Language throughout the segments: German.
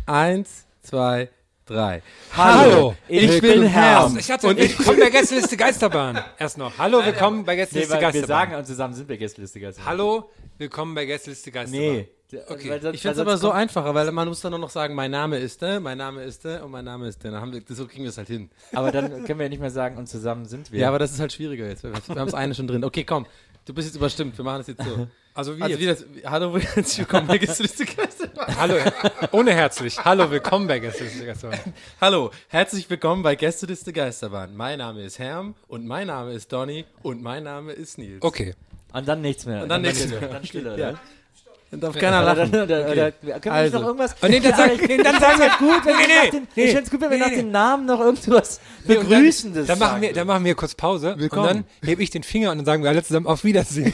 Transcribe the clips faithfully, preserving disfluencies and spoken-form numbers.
Eins, zwei, drei. Hallo, ich, ich bin Herm. Ich hatte, und willkommen bei Gästeliste Geisterbahn. Erst noch. Hallo, willkommen bei Nee, Gästeliste weil wir Geisterbahn. sagen und zusammen sind wir Gästeliste Geisterbahn. Hallo, willkommen bei Gästeliste Geisterbahn. Nee. Okay. Weil das- Ich finde es weil aber sonst so kommt- einfacher, weil man muss dann nur noch sagen, mein Name ist der, mein Name ist der und mein Name ist der. Dann haben wir, so kriegen wir es halt hin. Aber dann können wir ja nicht mehr sagen, und zusammen sind wir. Ja, aber das ist halt schwieriger jetzt. Wir haben das eine schon drin. Okay, komm. Du bist jetzt überstimmt. Wir machen das jetzt so. Also wie Also jetzt? wie das, hallo, herzlich willkommen bei Gästeliste Geisterbahn. Hallo, ohne herzlich. Hallo, willkommen bei Gästeliste Geisterbahn. Hallo, herzlich willkommen bei Gästeliste Geisterbahn. Mein Name ist Herm und mein Name ist Donny und mein Name ist Nils. Okay. Und dann nichts mehr. Und dann nichts mehr. Dann Stille, Ja. oder? Dann darf keiner Oder, lachen. oder, oder, Okay. oder, können wir Also. nicht noch irgendwas? Und nee, dann, Ja, sag, ich- nee, dann sagen wir gut, wenn nee, wir nee, nach den, nee, ich finde es gut, wenn wir nee, nach nee. den Namen noch irgendwas Nee, und Begrüßendes Dann, dann, machen wir, sagen. dann machen wir kurz Pause. Willkommen. Und dann hebe ich den Finger und dann sagen wir alle zusammen auf Wiedersehen.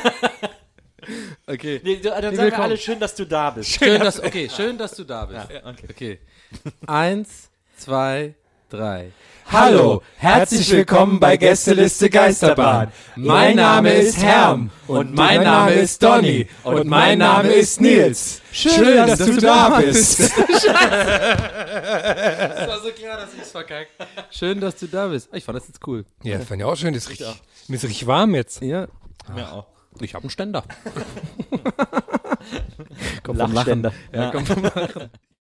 Okay. Nee, du- dann sagen wir willkommen. alle schön, dass du da bist. Schön, dass, okay, schön, dass du da bist. Ja, okay. Okay. Eins, zwei, drei. Hallo, herzlich willkommen bei Gästeliste Geisterbahn. Mein Name ist Herm und mein Name ist Donny und mein Name ist Nils. Schön, dass, dass du da bist. Das war so klar, dass ich es verkackt. Schön, dass du da bist. Ich fand das jetzt cool. Ja, das fand ich auch schön. Das ist richtig, mir ist richtig warm jetzt. Ja. Ja, auch. Ich habe einen Ständer. Komm vom Lachen. Lachständer. Ja, komm vom Lachen.